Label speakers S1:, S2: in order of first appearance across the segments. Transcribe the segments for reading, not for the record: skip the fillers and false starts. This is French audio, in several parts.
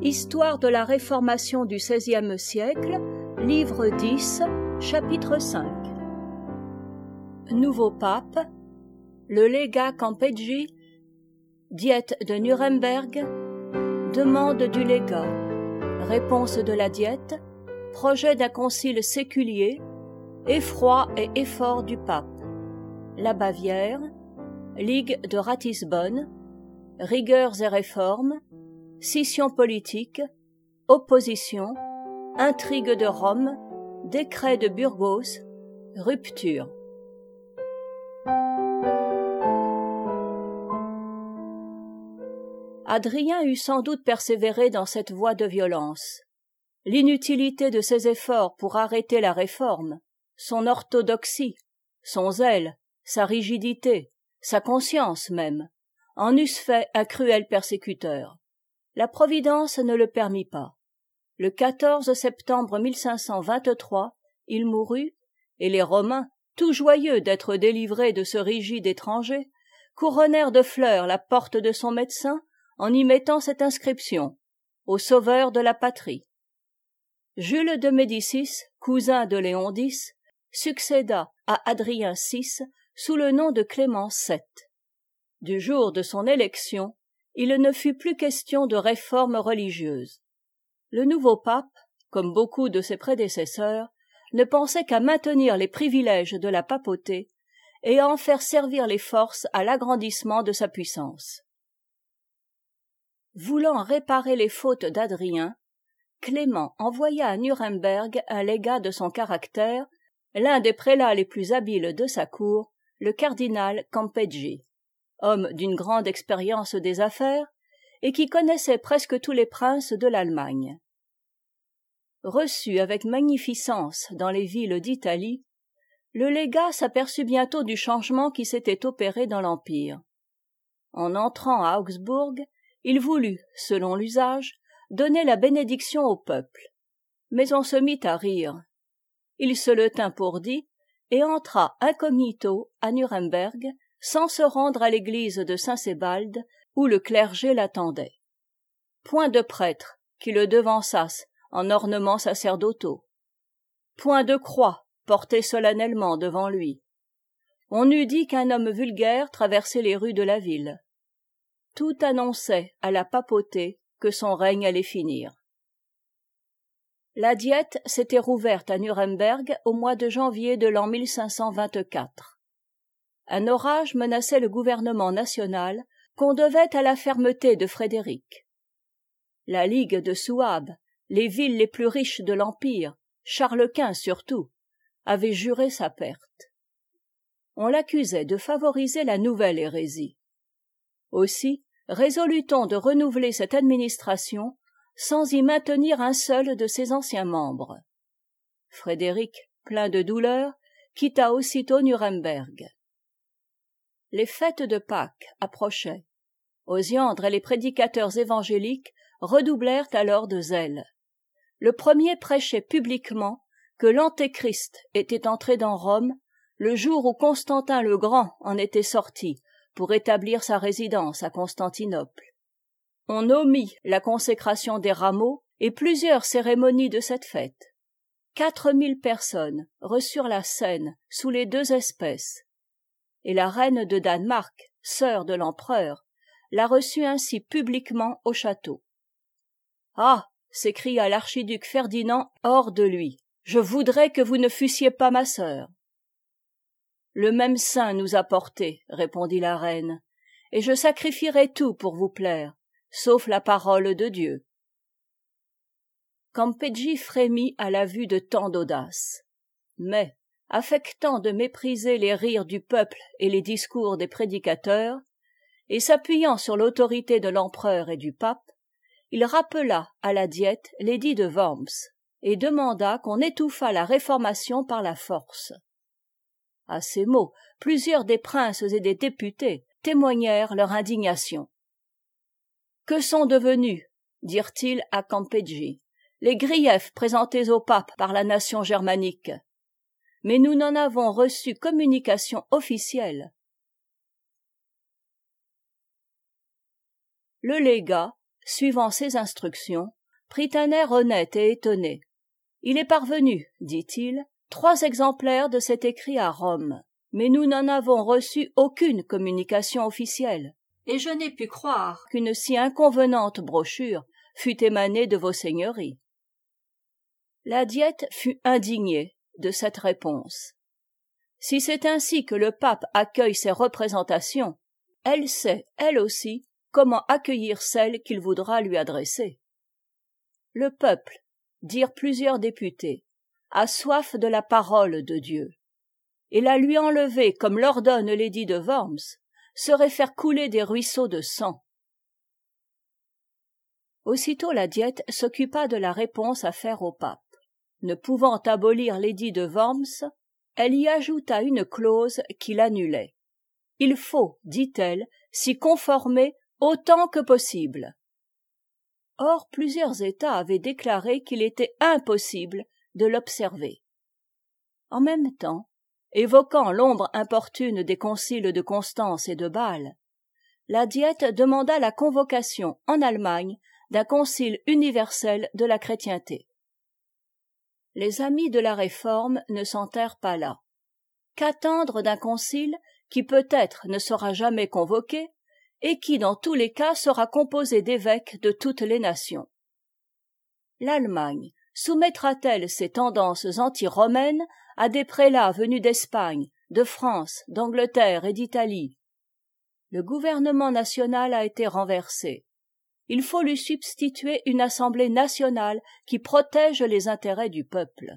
S1: Histoire de la Réformation du XVIe siècle, livre 10, chapitre 5. Nouveau pape, le légat Campeggi, diète de Nuremberg, demande du légat, réponse de la diète, projet d'un concile séculier, effroi et effort du pape, la Bavière, Ligue de Ratisbonne, rigueurs et réformes, scission politique, opposition, intrigue de Rome, décret de Burgos, rupture. Adrien eût sans doute persévéré dans cette voie de violence. L'inutilité de ses efforts pour arrêter la réforme, son orthodoxie, son zèle, sa rigidité, sa conscience même, en eussent fait un cruel persécuteur. La Providence ne le permit pas. Le 14 septembre 1523, il mourut, et les Romains, tout joyeux d'être délivrés de ce rigide étranger, couronnèrent de fleurs la porte de son médecin en y mettant cette inscription « Au sauveur de la patrie ». Jules de Médicis, cousin de Léon X, succéda à Adrien VI sous le nom de Clément VII. Du jour de son élection, il ne fut plus question de réforme religieuse. Le nouveau pape, comme beaucoup de ses prédécesseurs, ne pensait qu'à maintenir les privilèges de la papauté et à en faire servir les forces à l'agrandissement de sa puissance. Voulant réparer les fautes d'Adrien, Clément envoya à Nuremberg un légat de son caractère, l'un des prélats les plus habiles de sa cour, le cardinal Campeggi, homme d'une grande expérience des affaires et qui connaissait presque tous les princes de l'Allemagne. Reçu avec magnificence dans les villes d'Italie, le légat s'aperçut bientôt du changement qui s'était opéré dans l'Empire. En entrant à Augsbourg, il voulut, selon l'usage, donner la bénédiction au peuple. Mais on se mit à rire. Il se le tint pour dit et entra incognito à Nuremberg sans se rendre à l'église de Saint-Sebald où le clergé l'attendait. Point de prêtres qui le devançassent en ornements sacerdotaux. Point de croix portée solennellement devant lui. On eût dit qu'un homme vulgaire traversait les rues de la ville. Tout annonçait à la papauté que son règne allait finir. La diète s'était rouverte à Nuremberg au mois de janvier de l'an 1524. Un orage menaçait le gouvernement national qu'on devait à la fermeté de Frédéric. La Ligue de Souabe, les villes les plus riches de l'Empire, Charles Quint surtout, avait juré sa perte. On l'accusait de favoriser la nouvelle hérésie. Aussi, résolut-on de renouveler cette administration sans y maintenir un seul de ses anciens membres. Frédéric, plein de douleur, quitta aussitôt Nuremberg. Les fêtes de Pâques approchaient. Osiandre et les prédicateurs évangéliques redoublèrent alors de zèle. Le premier prêchait publiquement que l'Antéchrist était entré dans Rome le jour où Constantin le Grand en était sorti pour établir sa résidence à Constantinople. On omit la consécration des rameaux et plusieurs cérémonies de cette fête. 4000 personnes reçurent la scène sous les deux espèces, et la reine de Danemark, sœur de l'empereur, la reçut ainsi publiquement au château. « Ah !» s'écria l'archiduc Ferdinand hors de lui, « je voudrais que vous ne fussiez pas ma sœur. » Le même saint nous a portés, répondit la reine, et je sacrifierai tout pour vous plaire, sauf la parole de Dieu. Campeggi frémit à la vue de tant d'audace. Mais, affectant de mépriser les rires du peuple et les discours des prédicateurs, et s'appuyant sur l'autorité de l'empereur et du pape, il rappela à la diète l'édit de Worms et demanda qu'on étouffât la réformation par la force. À ces mots, plusieurs des princes et des députés témoignèrent leur indignation. « Que sont devenus, dirent-ils à Campeggi, les griefs présentés au pape par la nation germanique? Mais nous n'en avons reçu communication officielle. » Le légat suivant ses instructions, prit un air honnête et étonné. Il est parvenu, dit-il, 3 exemplaires de cet écrit à Rome, mais nous n'en avons reçu aucune communication officielle, et je n'ai pu croire qu'une si inconvenante brochure fût émanée de vos seigneuries. La Diète fut indignée de cette réponse. Si c'est ainsi que le pape accueille ses représentations, elle sait, elle aussi, comment accueillir celles qu'il voudra lui adresser. Le peuple, dirent plusieurs députés, a soif de la parole de Dieu, et la lui enlever comme l'ordonne l'édit de Worms serait faire couler des ruisseaux de sang. Aussitôt la Diète s'occupa de la réponse à faire au pape. Ne pouvant abolir l'édit de Worms, elle y ajouta une clause qui l'annulait. Il faut, dit-elle, s'y conformer autant que possible. Or, plusieurs États avaient déclaré qu'il était impossible de l'observer. En même temps, évoquant l'ombre importune des conciles de Constance et de Bâle, la Diète demanda la convocation en Allemagne d'un concile universel de la chrétienté. Les amis de la Réforme ne s'enterrent pas là. Qu'attendre d'un concile qui peut-être ne sera jamais convoqué et qui dans tous les cas sera composé d'évêques de toutes les nations? L'Allemagne soumettra-t-elle ses tendances anti-romaines à des prélats venus d'Espagne, de France, d'Angleterre et d'Italie? Le gouvernement national a été renversé. Il faut lui substituer une assemblée nationale qui protège les intérêts du peuple.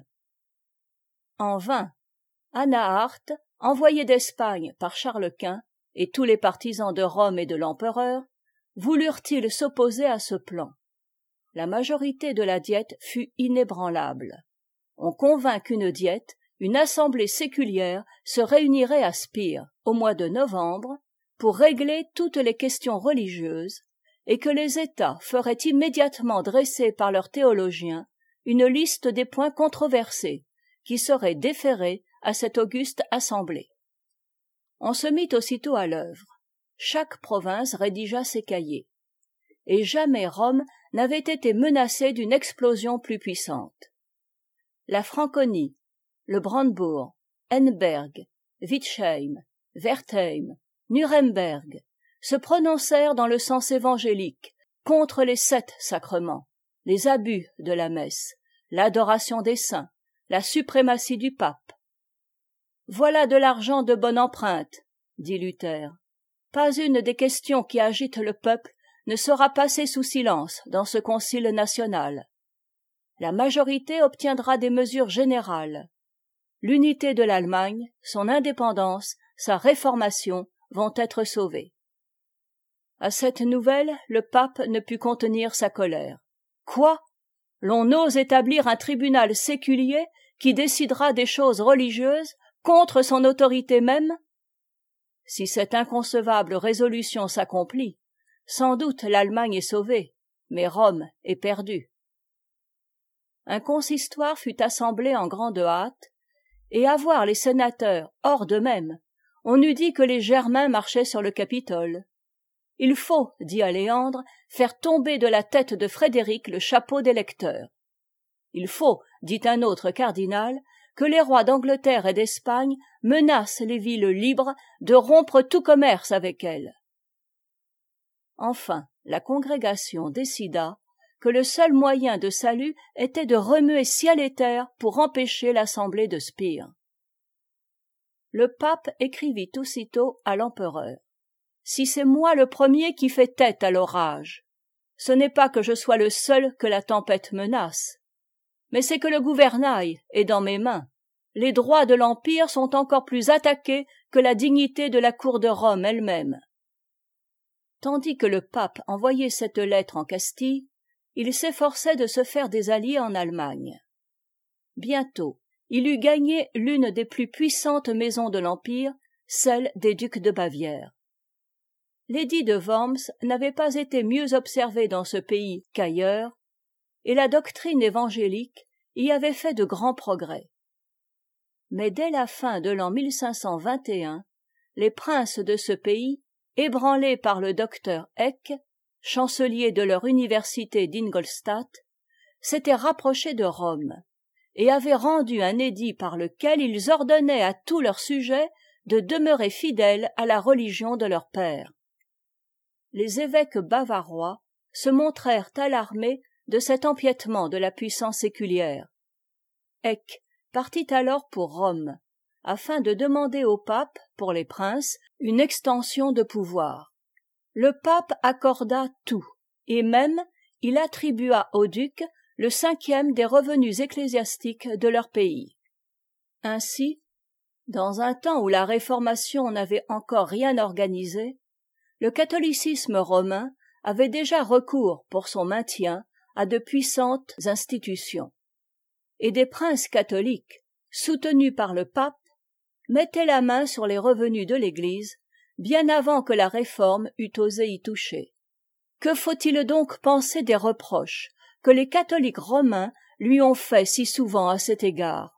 S1: En vain, Anahart, envoyé d'Espagne par Charles Quint, et tous les partisans de Rome et de l'empereur, voulurent-ils s'opposer à ce plan. La majorité de la Diète fut inébranlable. On convint qu'une Diète, une assemblée séculière, se réunirait à Spire, au mois de novembre, pour régler toutes les questions religieuses, et que les États feraient immédiatement dresser par leurs théologiens une liste des points controversés, qui seraient déférés à cette auguste assemblée. On se mit aussitôt à l'œuvre. Chaque province rédigea ses cahiers. Et jamais Rome n'avait été menacée d'une explosion plus puissante. La Franconie, le Brandebourg, Henneberg, Wittscheim, Wertheim, Nuremberg se prononcèrent dans le sens évangélique contre les 7 sacrements, les abus de la messe, l'adoration des saints, la suprématie du pape. Voilà de l'argent de bonne empreinte, dit Luther. Pas une des questions qui agitent le peuple ne sera passée sous silence dans ce concile national. La majorité obtiendra des mesures générales. L'unité de l'Allemagne, son indépendance, sa réformation vont être sauvées. À cette nouvelle, le pape ne put contenir sa colère. Quoi? L'on ose établir un tribunal séculier qui décidera des choses religieuses contre son autorité même? Si cette inconcevable résolution s'accomplit, sans doute l'Allemagne est sauvée, mais Rome est perdue. Un consistoire fut assemblé en grande hâte, et à voir les sénateurs hors d'eux-mêmes, on eût dit que les Germains marchaient sur le Capitole. Il faut, dit Aléandre, faire tomber de la tête de Frédéric le chapeau d'électeur. Il faut, dit un autre cardinal, que les rois d'Angleterre et d'Espagne menacent les villes libres de rompre tout commerce avec elles. Enfin, la congrégation décida que le seul moyen de salut était de remuer ciel et terre pour empêcher l'assemblée de Spire. Le pape écrivit aussitôt à l'empereur. Si c'est moi le premier qui fais tête à l'orage, ce n'est pas que je sois le seul que la tempête menace, mais c'est que le gouvernail est dans mes mains. Les droits de l'Empire sont encore plus attaqués que la dignité de la cour de Rome elle-même. Tandis que le pape envoyait cette lettre en Castille, il s'efforçait de se faire des alliés en Allemagne. Bientôt, il eut gagné l'une des plus puissantes maisons de l'Empire, celle des ducs de Bavière. L'édit de Worms n'avait pas été mieux observé dans ce pays qu'ailleurs, et la doctrine évangélique y avait fait de grands progrès. Mais dès la fin de l'an 1521, les princes de ce pays, ébranlés par le docteur Eck, chancelier de leur université d'Ingolstadt, s'étaient rapprochés de Rome, et avaient rendu un édit par lequel ils ordonnaient à tous leurs sujets de demeurer fidèles à la religion de leur père. Les évêques bavarois se montrèrent alarmés de cet empiètement de la puissance séculière. Eck partit alors pour Rome, afin de demander au pape, pour les princes, une extension de pouvoir. Le pape accorda tout, et même il attribua aux ducs le 5e des revenus ecclésiastiques de leur pays. Ainsi, dans un temps où la Réformation n'avait encore rien organisé, le catholicisme romain avait déjà recours pour son maintien à de puissantes institutions. Et des princes catholiques, soutenus par le pape, mettaient la main sur les revenus de l'Église bien avant que la Réforme eût osé y toucher. Que faut-il donc penser des reproches que les catholiques romains lui ont faits si souvent à cet égard?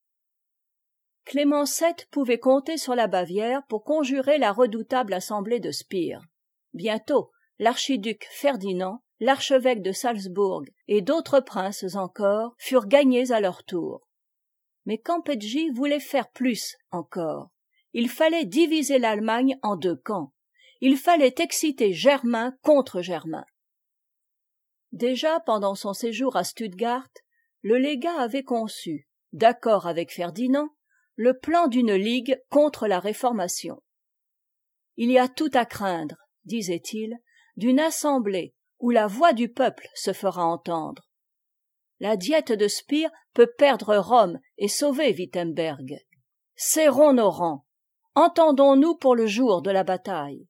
S1: Clément VII pouvait compter sur la Bavière pour conjurer la redoutable assemblée de Spire. Bientôt, l'archiduc Ferdinand, l'archevêque de Salzbourg et d'autres princes encore furent gagnés à leur tour. Mais Campeggi voulait faire plus encore. Il fallait diviser l'Allemagne en 2 camps. Il fallait exciter Germain contre Germain. Déjà pendant son séjour à Stuttgart, le légat avait conçu, d'accord avec Ferdinand, le plan d'une ligue contre la Réformation. Il y a tout à craindre, disait-il, d'une assemblée où la voix du peuple se fera entendre. La diète de Spire peut perdre Rome et sauver Wittemberg. Serrons nos rangs. Entendons-nous pour le jour de la bataille.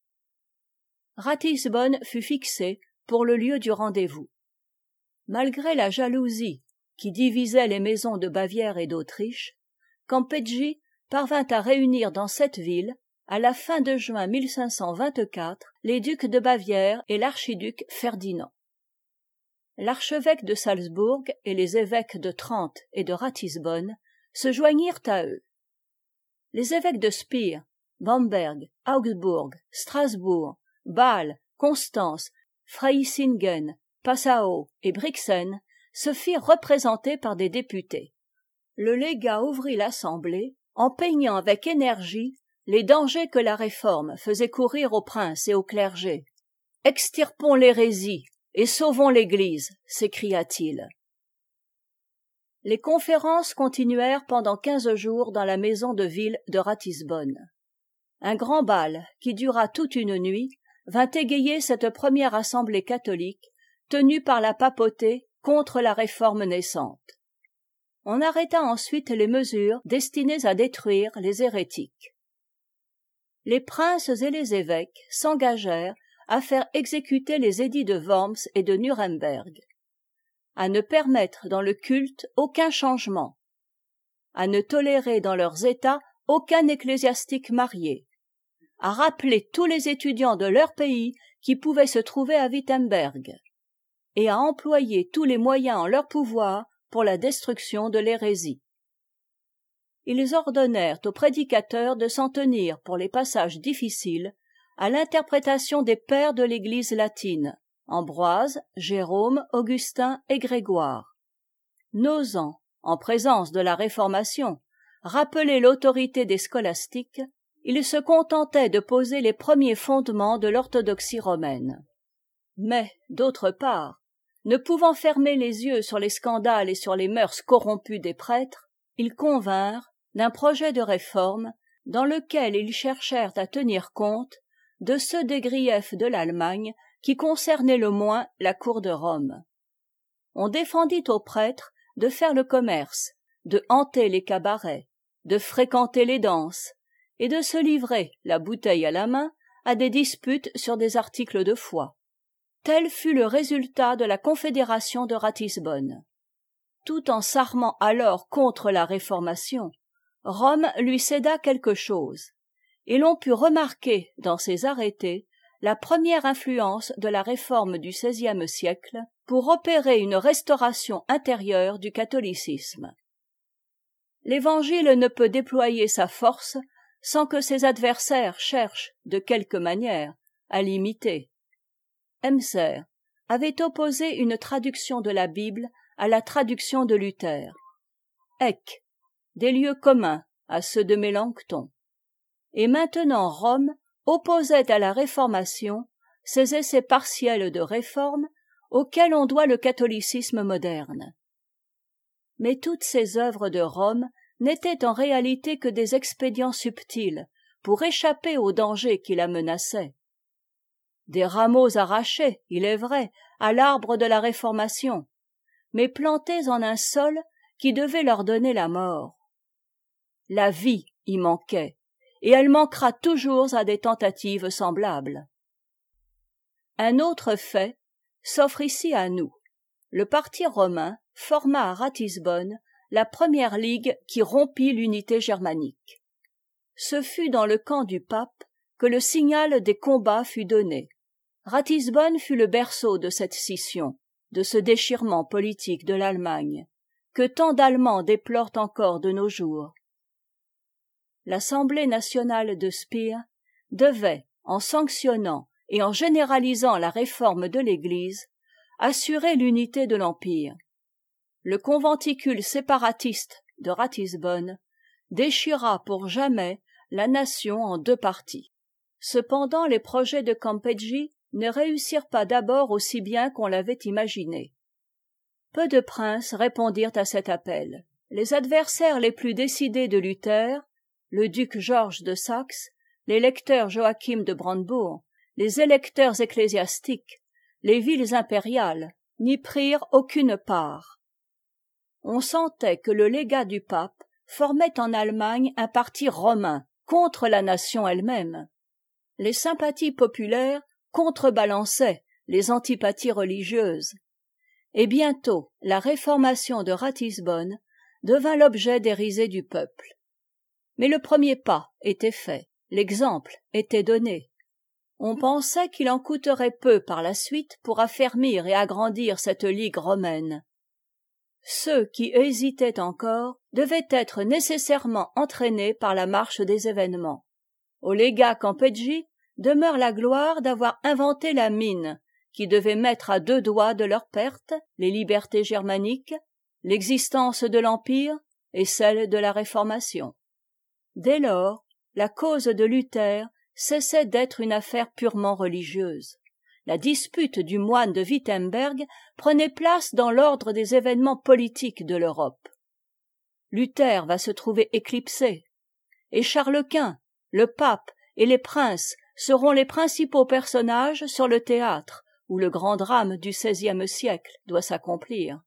S1: Ratisbonne fut fixé pour le lieu du rendez-vous. Malgré la jalousie qui divisait les maisons de Bavière et d'Autriche, Campeggi parvint à réunir dans cette ville, à la fin de juin 1524, les ducs de Bavière et l'archiduc Ferdinand. L'archevêque de Salzbourg et les évêques de Trente et de Ratisbonne se joignirent à eux. Les évêques de Spire, Bamberg, Augsbourg, Strasbourg, Bâle, Constance, Freisingen, Passau et Brixen se firent représenter par des députés. Le légat ouvrit l'assemblée en peignant avec énergie les dangers que la Réforme faisait courir aux princes et au clergé. « Extirpons l'hérésie et sauvons l'Église » s'écria-t-il. Les conférences continuèrent pendant 15 jours dans la maison de ville de Ratisbonne. Un grand bal, qui dura toute une nuit, vint égayer cette première assemblée catholique tenue par la papauté contre la Réforme naissante. On arrêta ensuite les mesures destinées à détruire les hérétiques. Les princes et les évêques s'engagèrent à faire exécuter les édits de Worms et de Nuremberg, à ne permettre dans le culte aucun changement, à ne tolérer dans leurs États aucun ecclésiastique marié, à rappeler tous les étudiants de leur pays qui pouvaient se trouver à Wittemberg, et à employer tous les moyens en leur pouvoir pour la destruction de l'hérésie. Ils ordonnèrent aux prédicateurs de s'en tenir pour les passages difficiles à l'interprétation des pères de l'Église latine, Ambroise, Jérôme, Augustin et Grégoire. N'osant, en présence de la Réformation, rappeler l'autorité des scolastiques, ils se contentaient de poser les premiers fondements de l'orthodoxie romaine. Mais, d'autre part, ne pouvant fermer les yeux sur les scandales et sur les mœurs corrompues des prêtres, ils convinrent d'un projet de réforme dans lequel ils cherchèrent à tenir compte de ceux des griefs de l'Allemagne qui concernaient le moins la cour de Rome. On défendit aux prêtres de faire le commerce, de hanter les cabarets, de fréquenter les danses, et de se livrer, la bouteille à la main, à des disputes sur des articles de foi. Tel fut le résultat de la confédération de Ratisbonne. Tout en s'armant alors contre la Réformation, Rome lui céda quelque chose, et l'on put remarquer dans ses arrêtés la première influence de la Réforme du XVIe siècle pour opérer une restauration intérieure du catholicisme. L'Évangile ne peut déployer sa force sans que ses adversaires cherchent, de quelque manière, à l'imiter. Hemser avait opposé une traduction de la Bible à la traduction de Luther. Eck, des lieux communs à ceux de Mélenchon. Et maintenant Rome opposait à la Réformation ces essais partiels de réforme auxquels on doit le catholicisme moderne. Mais toutes ces œuvres de Rome n'étaient en réalité que des expédients subtils pour échapper aux dangers qui la menaçaient. Des rameaux arrachés, il est vrai, à l'arbre de la Réformation, mais plantés en un sol qui devait leur donner la mort. La vie y manquait, et elle manquera toujours à des tentatives semblables. Un autre fait s'offre ici à nous. Le parti romain forma à Ratisbonne la première ligue qui rompit l'unité germanique. Ce fut dans le camp du pape que le signal des combats fut donné. Ratisbonne fut le berceau de cette scission, de ce déchirement politique de l'Allemagne, que tant d'Allemands déplorent encore de nos jours. L'Assemblée nationale de Spire devait, en sanctionnant et en généralisant la réforme de l'Église, assurer l'unité de l'Empire. Le conventicule séparatiste de Ratisbonne déchira pour jamais la nation en deux parties. Cependant, les projets de Campeggio ne réussirent pas d'abord aussi bien qu'on l'avait imaginé. Peu de princes répondirent à cet appel. Les adversaires les plus décidés de Luther, le duc Georges de Saxe, l'électeur Joachim de Brandebourg, les électeurs ecclésiastiques, les villes impériales, n'y prirent aucune part. On sentait que le légat du pape formait en Allemagne un parti romain contre la nation elle-même. Les sympathies populaires contrebalançaient les antipathies religieuses. Et bientôt, la réformation de Ratisbonne devint l'objet des risées du peuple. Mais le premier pas était fait, l'exemple était donné. On pensait qu'il en coûterait peu par la suite pour affermir et agrandir cette ligue romaine. Ceux qui hésitaient encore devaient être nécessairement entraînés par la marche des événements. Au légat Campeggio demeure la gloire d'avoir inventé la mine qui devait mettre à deux doigts de leur perte les libertés germaniques, l'existence de l'Empire et celle de la Réformation. Dès lors, la cause de Luther cessait d'être une affaire purement religieuse. La dispute du moine de Wittemberg prenait place dans l'ordre des événements politiques de l'Europe. Luther va se trouver éclipsé, et Charles Quint, le pape et les princes seront les principaux personnages sur le théâtre où le grand drame du XVIe siècle doit s'accomplir.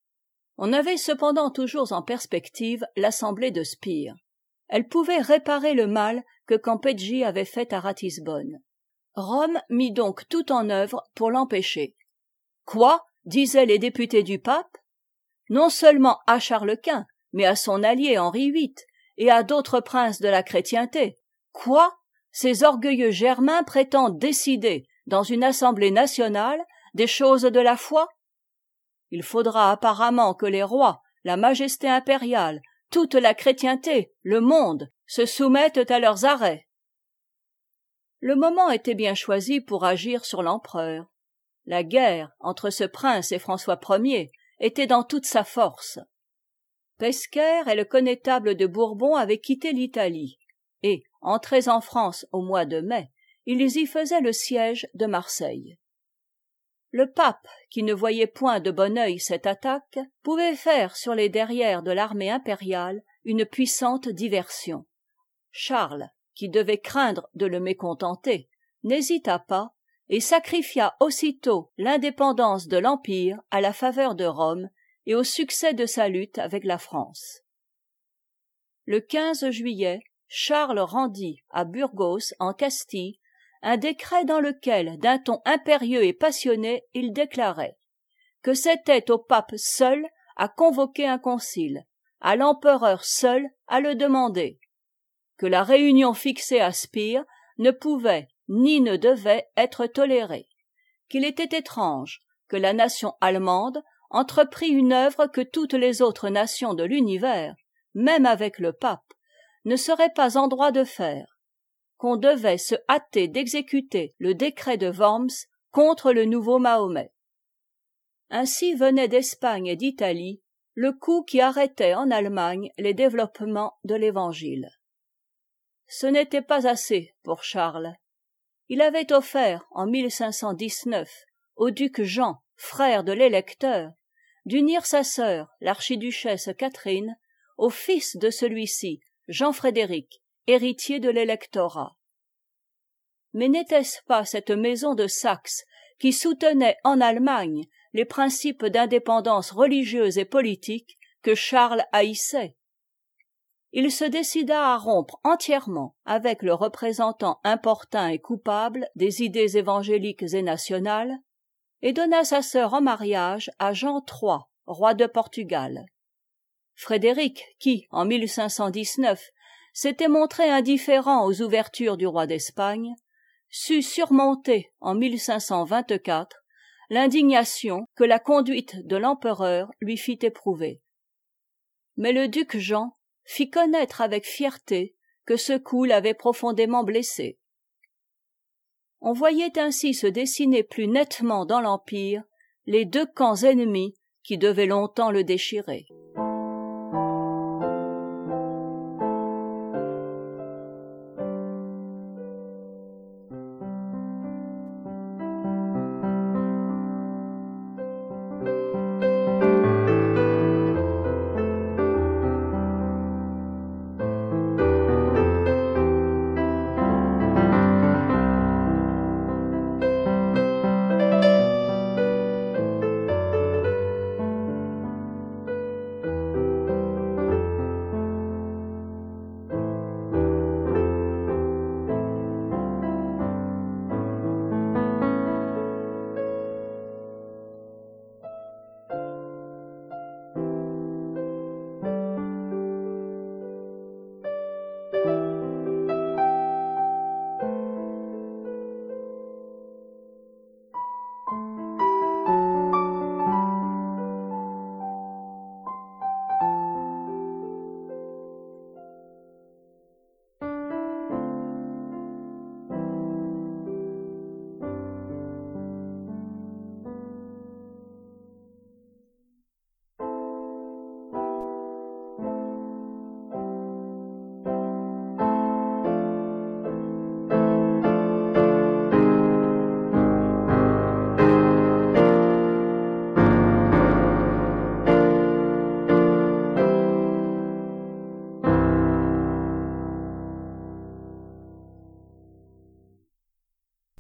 S1: On avait cependant toujours en perspective l'Assemblée de Spire. Elle pouvait réparer le mal que Campeggio avait fait à Ratisbonne. Rome mit donc tout en œuvre pour l'empêcher. Quoi, disaient les députés du pape? Non seulement à Charles Quint, mais à son allié Henri VIII et à d'autres princes de la chrétienté. Quoi? Ces orgueilleux germains prétendent décider, dans une assemblée nationale, des choses de la foi? Il faudra apparemment que les rois, la majesté impériale, toute la chrétienté, le monde, se soumettent à leurs arrêts. Le moment était bien choisi pour agir sur l'empereur. La guerre entre ce prince et François Ier était dans toute sa force. Pescaire et le connétable de Bourbon avaient quitté l'Italie, et, entrés en France au mois de mai, ils y faisaient le siège de Marseille. Le pape, qui ne voyait point de bon œil cette attaque, pouvait faire sur les derrières de l'armée impériale une puissante diversion. Charles, qui devait craindre de le mécontenter, n'hésita pas et sacrifia aussitôt l'indépendance de l'Empire à la faveur de Rome et au succès de sa lutte avec la France. Le 15 juillet, Charles rendit à Burgos, en Castille, un décret dans lequel, d'un ton impérieux et passionné, il déclarait que c'était au pape seul à convoquer un concile, à l'empereur seul à le demander, que la réunion fixée à Spire ne pouvait ni ne devait être tolérée, qu'il était étrange que la nation allemande entreprît une œuvre que toutes les autres nations de l'univers, même avec le pape, ne seraient pas en droit de faire, qu'on devait se hâter d'exécuter le décret de Worms contre le nouveau Mahomet. Ainsi venait d'Espagne et d'Italie le coup qui arrêtait en Allemagne les développements de l'Évangile. Ce n'était pas assez pour Charles. Il avait offert en 1519 au duc Jean, frère de l'Électeur, d'unir sa sœur, l'archiduchesse Catherine, au fils de celui-ci, Jean-Frédéric, héritier de l'électorat. Mais n'était-ce pas cette maison de Saxe qui soutenait en Allemagne les principes d'indépendance religieuse et politique que Charles haïssait? Il se décida à rompre entièrement avec le représentant importun et coupable des idées évangéliques et nationales, et donna sa sœur en mariage à Jean III, roi de Portugal. Frédéric, qui, en 1519, s'était montré indifférent aux ouvertures du roi d'Espagne, sut surmonter en 1524 l'indignation que la conduite de l'empereur lui fit éprouver. Mais le duc Jean fit connaître avec fierté que ce coup l'avait profondément blessé. On voyait ainsi se dessiner plus nettement dans l'Empire les deux camps ennemis qui devaient longtemps le déchirer.